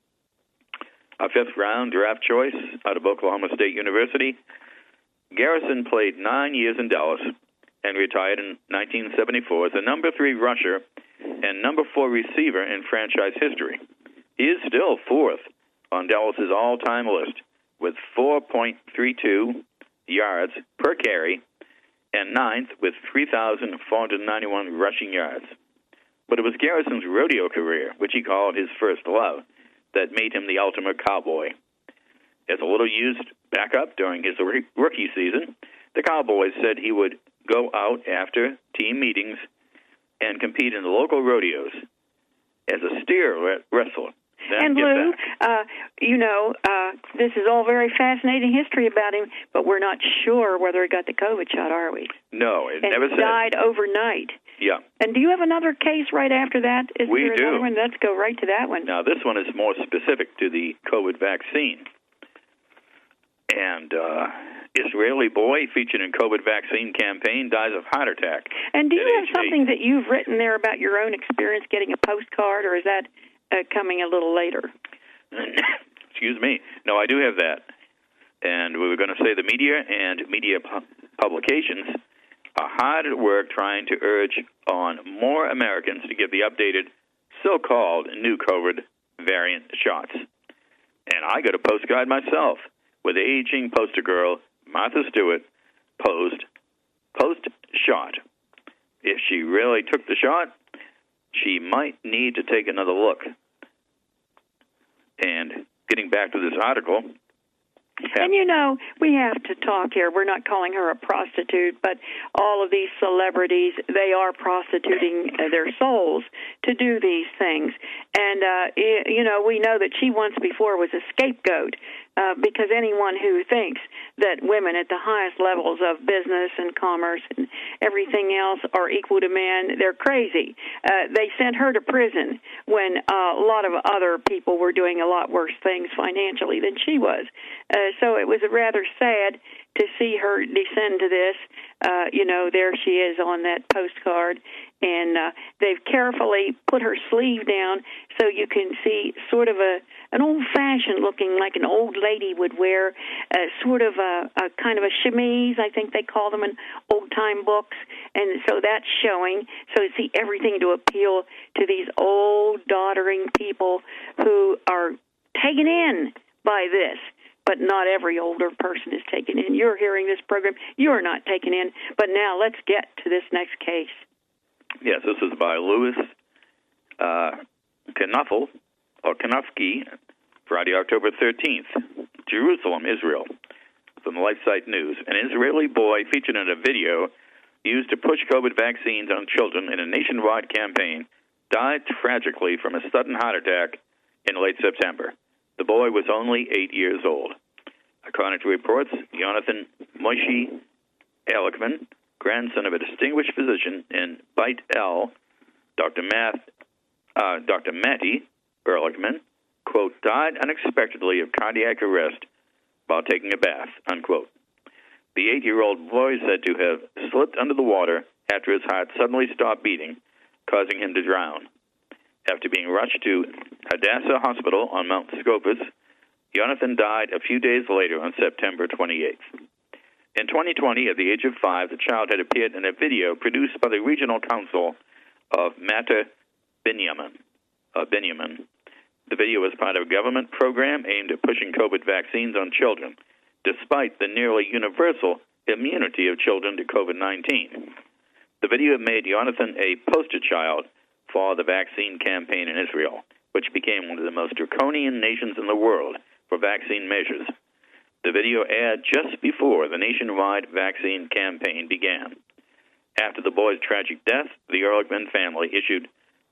A fifth-round draft choice out of Oklahoma State University, Garrison played nine years in Dallas and retired in nineteen seventy-four as the number three rusher and number four receiver in franchise history. He is still fourth on Dallas's all-time list with four point three two yards per carry and ninth with three thousand four hundred ninety-one rushing yards. But it was Garrison's rodeo career, which he called his first love, that made him the ultimate cowboy. As a little used backup during his rookie season, the Cowboys said he would go out after team meetings and compete in the local rodeos as a steer wrestler. And Lou, uh, you know, uh, this is all very fascinating history about him, but we're not sure whether he got the COVID shot, are we? No, it and never said. Died overnight. Yeah. And do you have another case right after that? Is we there do. Another one? Let's go right to that one. Now, this one is more specific to the COVID vaccine. And uh, Israeli boy featured in COVID vaccine campaign dies of heart attack. And do you have age something eight. that you've written there about your own experience getting a postcard, or is that uh, coming a little later? Excuse me. No, I do have that. And we were going to say the media and media pu- publications are hard at work trying to urge on more Americans to get the updated so-called new COVID variant shots. And I got a postcard myself with aging poster girl Martha Stewart posed post-shot. If she really took the shot, she might need to take another look. And getting back to this article... And, you know, we have to talk here. We're not calling her a prostitute, but all of these celebrities, they are prostituting their souls to do these things. And, uh, you know, we know that she once before was a scapegoat uh, because anyone who thinks that women at the highest levels of business and commerce and everything else are equal to men, they're crazy. Uh, they sent her to prison when uh, a lot of other people were doing a lot worse things financially than she was. Uh, so it was rather sad to see her descend to this. Uh, you know, there she is on that postcard, and uh, they've carefully put her sleeve down so you can see sort of a an old-fashioned looking, like an old lady would wear, uh, sort of a, a kind of a chemise, I think they call them in old-time books, and so that's showing. So you see everything to appeal to these old, doddering people who are taken in by this. But not every older person is taken in. You're hearing this program. You're not taken in. But now let's get to this next case. Yes, this is by Louis uh, Knuffel, or Knufke, Friday, October thirteenth, Jerusalem, Israel, from the LifeSite News. An Israeli boy featured in a video used to push COVID vaccines on children in a nationwide campaign died tragically from a sudden heart attack in late September. The boy was only eight years old. According to reports, Jonathan Moshe Ehrlichman, grandson of a distinguished physician in Beit El, Doctor Matt, uh, Doctor Matti Ehrlichman, quote, died unexpectedly of cardiac arrest while taking a bath, unquote. The eight-year-old boy is said to have slipped under the water after his heart suddenly stopped beating, causing him to drown. After being rushed to Hadassah Hospital on Mount Scopus, Jonathan died a few days later on September twenty-eighth. In twenty twenty, at the age of five, the child had appeared in a video produced by the Regional Council of Mater Binyamin. Uh, Binyamin. The video was part of a government program aimed at pushing COVID vaccines on children, despite the nearly universal immunity of children to COVID nineteen. The video made Jonathan a poster child for the vaccine campaign in Israel, which became one of the most draconian nations in the world for vaccine measures. The video aired just before the nationwide vaccine campaign began. After the boy's tragic death, the Ehrlichman family issued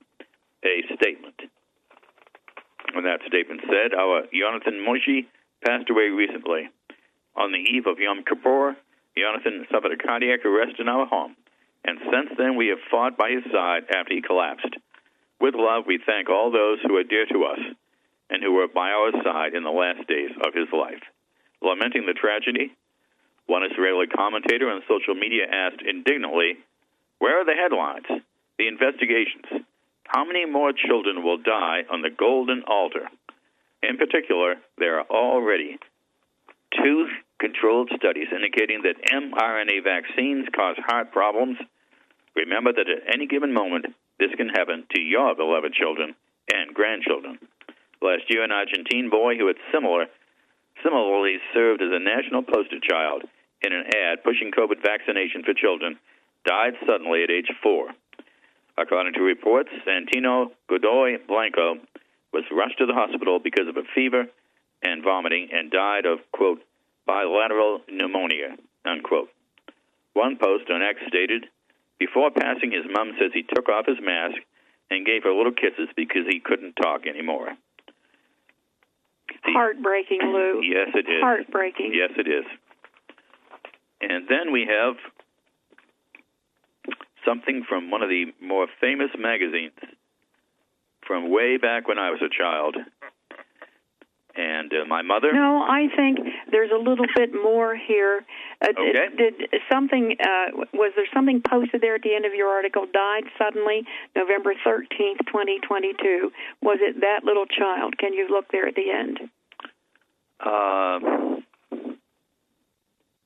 a statement. And that statement said, our Jonathan Moshe passed away recently. On the eve of Yom Kippur, Jonathan suffered a cardiac arrest in our home, and since then we have fought by his side after he collapsed. With love, we thank all those who are dear to us and who were by our side in the last days of his life. Lamenting the tragedy, one Israeli commentator on social media asked indignantly, where are the headlines, the investigations? How many more children will die on the golden altar? In particular, there are already two controlled studies indicating that mRNA vaccines cause heart problems. Remember that at any given moment, this can happen to your beloved children and grandchildren. Last year, an Argentine boy who had similar, similarly served as a national poster child in an ad pushing COVID vaccination for children died suddenly at age four. According to reports, Santino Godoy Blanco was rushed to the hospital because of a fever and vomiting and died of, quote, bilateral pneumonia, unquote. One post on X stated, before passing, his mom says he took off his mask and gave her little kisses because he couldn't talk anymore. The, Heartbreaking, Lou. Yes, it is. Heartbreaking. Yes, it is. And then we have something from one of the more famous magazines from way back when I was a child. And uh, my mother... No, I think there's a little bit more here. Uh, okay. Did, did something, uh, was there something posted there at the end of your article, died suddenly November thirteenth, twenty twenty-two? Was it that little child? Can you look there at the end? Uh,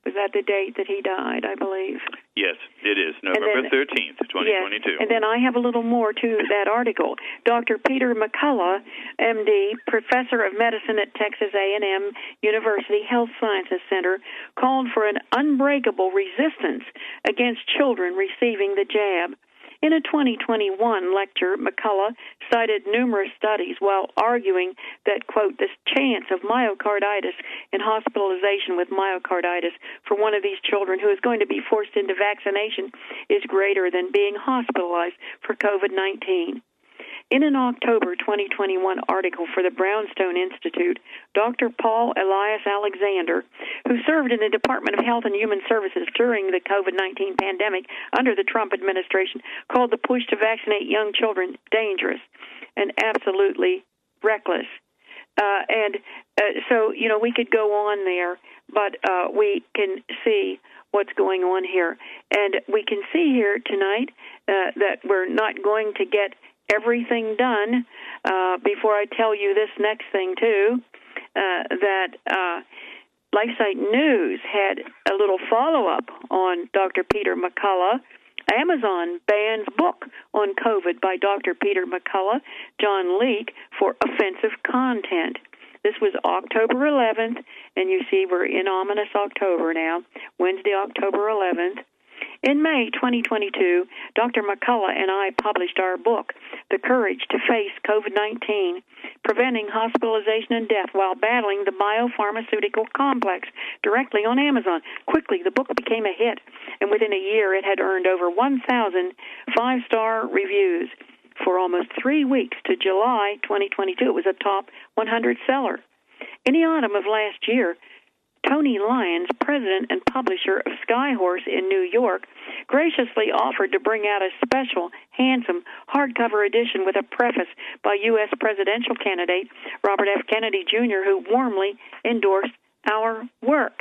Was that the date that he died, I believe? Yes, it is. November thirteenth, twenty twenty-two. Yes, and then I have a little more to that article. Doctor Peter McCullough, M D, professor of medicine at Texas A and M University Health Sciences Center, called for an unbreakable resistance against children receiving the jab. In a twenty twenty-one lecture, McCullough cited numerous studies while arguing that, quote, the chance of myocarditis and hospitalization with myocarditis for one of these children who is going to be forced into vaccination is greater than being hospitalized for COVID nineteen. In an October twenty twenty-one article for the Brownstone Institute, Doctor Paul Elias Alexander, who served in the Department of Health and Human Services during the COVID nineteen pandemic under the Trump administration, called the push to vaccinate young children dangerous and absolutely reckless. Uh, and uh, so, you know, we could go on there, but uh, we can see what's going on here. And we can see here tonight uh, that we're not going to get everything done. Uh, before I tell you this next thing, too, uh, that uh, LifeSite News had a little follow-up on Doctor Peter McCullough. Amazon bans book on COVID by Doctor Peter McCullough, John Leake, for offensive content. This was October eleventh, and you see we're in ominous October now, Wednesday, October eleventh. In May twenty twenty-two, Doctor McCullough and I published our book, The Courage to Face COVID nineteen, Preventing Hospitalization and Death While Battling the Biopharmaceutical Complex, directly on Amazon. Quickly, the book became a hit, and within a year it had earned over one thousand five-star reviews. For almost three weeks to July twenty twenty-two, it was a top one hundred seller. In the autumn of last year, Tony Lyons, president and publisher of Skyhorse in New York, graciously offered to bring out a special, handsome, hardcover edition with a preface by U S presidential candidate Robert F. Kennedy, Junior, who warmly endorsed our work.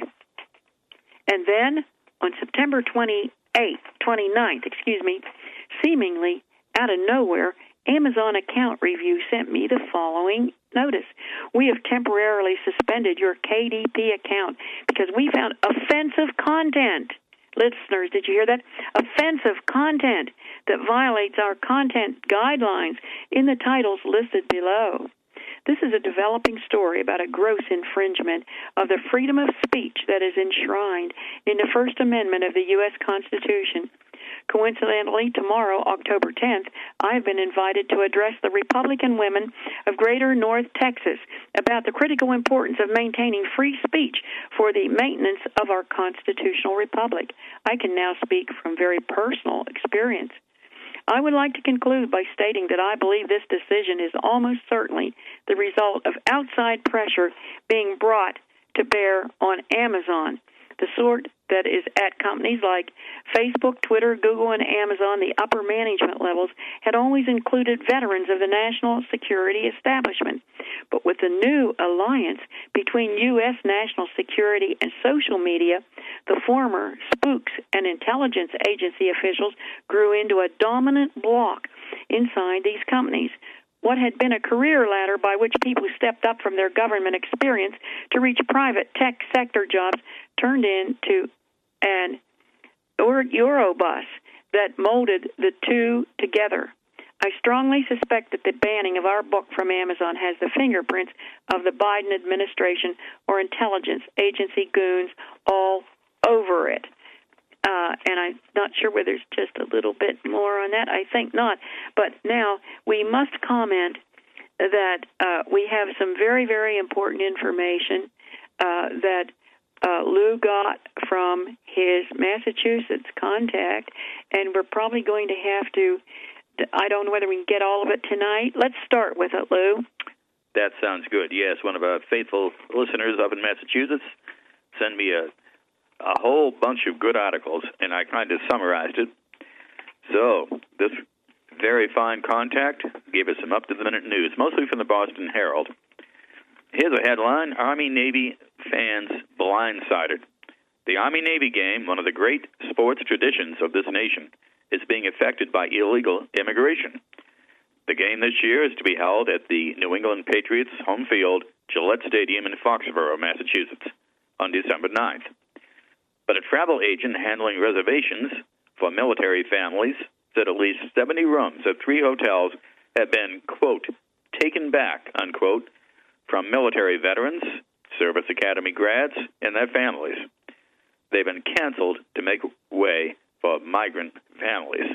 And then, on September twenty-eighth, twenty-ninth, excuse me, seemingly out of nowhere, Amazon Account Review sent me the following notice. We have temporarily suspended your K D P account because we found offensive content. Listeners, did you hear that? Offensive content that violates our content guidelines in the titles listed below. This is a developing story about a gross infringement of the freedom of speech that is enshrined in the First Amendment of the U S Constitution. Coincidentally, tomorrow, October tenth, I have been invited to address the Republican women of Greater North Texas about the critical importance of maintaining free speech for the maintenance of our constitutional republic. I can now speak from very personal experience. I would like to conclude by stating that I believe this decision is almost certainly the result of outside pressure being brought to bear on Amazon, the sort that is at companies like Facebook, Twitter, Google, and Amazon. The upper management levels had always included veterans of the national security establishment. But with the new alliance between U S national security and social media, the former spooks and intelligence agency officials grew into a dominant bloc inside these companies. What had been a career ladder by which people stepped up from their government experience to reach private tech sector jobs turned into an Eurobus that molded the two together. I strongly suspect that the banning of our book from Amazon has the fingerprints of the Biden administration or intelligence agency goons all over it. Uh, and I'm not sure whether there's just a little bit more on that. I think not. But now we must comment that uh, we have some very, very important information uh, that uh, Lou got from his Massachusetts contact, and we're probably going to have to, I don't know whether we can get all of it tonight. Let's start with it, Lou. That sounds good. Yes, one of our faithful listeners up in Massachusetts sent me a a whole bunch of good articles, and I kind of summarized it. So this very fine contact gave us some up-to-the-minute news, mostly from the Boston Herald. Here's a headline: Army-Navy fans blindsided. The Army-Navy game, one of the great sports traditions of this nation, is being affected by illegal immigration. The game this year is to be held at the New England Patriots home field, Gillette Stadium in Foxborough, Massachusetts, on December ninth. But a travel agent handling reservations for military families said at least seventy rooms at three hotels have been, quote, taken back, unquote, from military veterans, service academy grads, and their families. They've been canceled to make way for migrant families.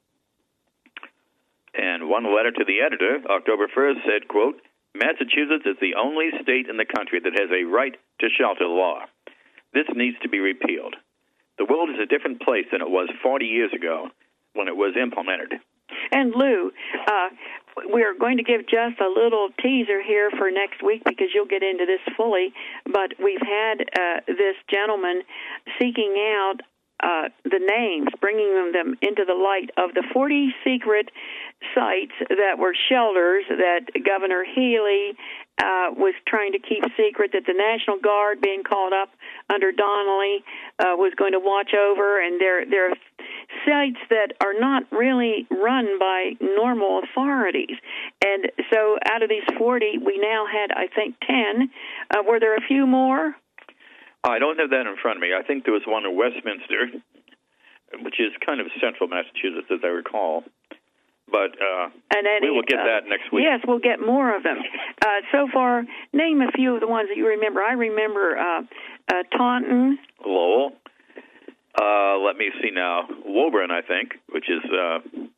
And one letter to the editor, October first, said, quote, Massachusetts is the only state in the country that has a right to shelter law. This needs to be repealed. The world is a different place than it was forty years ago when it was implemented. And Lou, uh, we're going to give just a little teaser here for next week because you'll get into this fully, but we've had uh, this gentleman seeking out uh, the names, bringing them, them into the light of the forty secret sites that were shelters that Governor Healy uh, was trying to keep secret, that the National Guard being called up under Donnelly uh, was going to watch over, and there, there are sites that are not really run by normal authorities. And so out of these forty, we now had, I think, ten. Uh, were there a few more? I don't have that in front of me. I think there was one in Westminster, which is kind of central Massachusetts, as I recall. But uh, and any, we will get uh, that next week. Yes, we'll get more of them. Uh, so far, name a few of the ones that you remember. I remember uh, uh, Taunton. Lowell. Uh, let me see now. Woburn, I think, which is uh,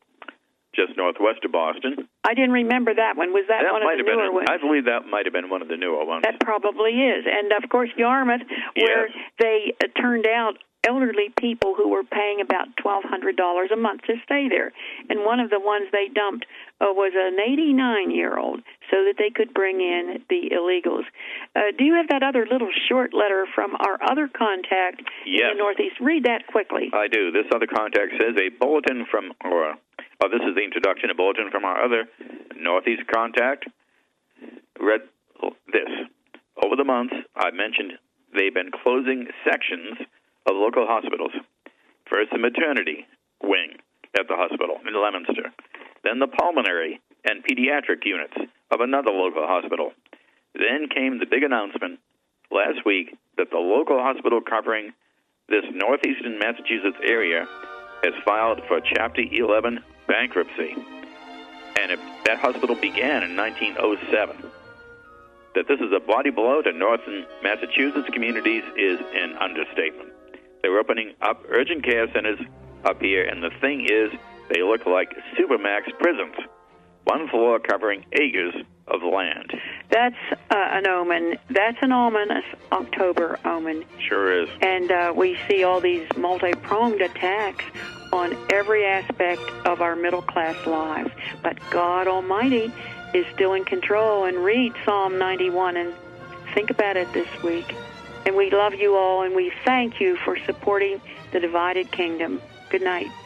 just northwest of Boston. I didn't remember that one. Was that, that one of the newer been, ones? I believe that might have been one of the newer ones. That probably is. And, of course, Yarmouth, where yes. they uh, turned out elderly people who were paying about twelve hundred dollars a month to stay there. And one of the ones they dumped uh, was an eighty-nine-year-old so that they could bring in the illegals. Uh, do you have that other little short letter from our other contact yes. in the Northeast? Read that quickly. I do. This other contact says, a bulletin from, or oh, this is the introduction, a bulletin from our other Northeast contact. Read this. Over the months, I mentioned they've been closing sections of local hospitals. First, the maternity wing at the hospital in Leominster. Then the pulmonary and pediatric units of another local hospital. Then came the big announcement last week that the local hospital covering this northeastern Massachusetts area has filed for Chapter eleven bankruptcy. And it, that hospital began in nineteen oh seven. That this is a body blow to northern Massachusetts communities is an understatement. They're opening up urgent care centers up here, and the thing is, they look like Supermax prisons. One floor covering acres of land. That's uh, an omen. That's an ominous October omen. Sure is. And uh, we see all these multi-pronged attacks on every aspect of our middle-class lives. But God Almighty is still in control. And read Psalm ninety-one and think about it this week. And we love you all, and we thank you for supporting the Divided Kingdom. Good night.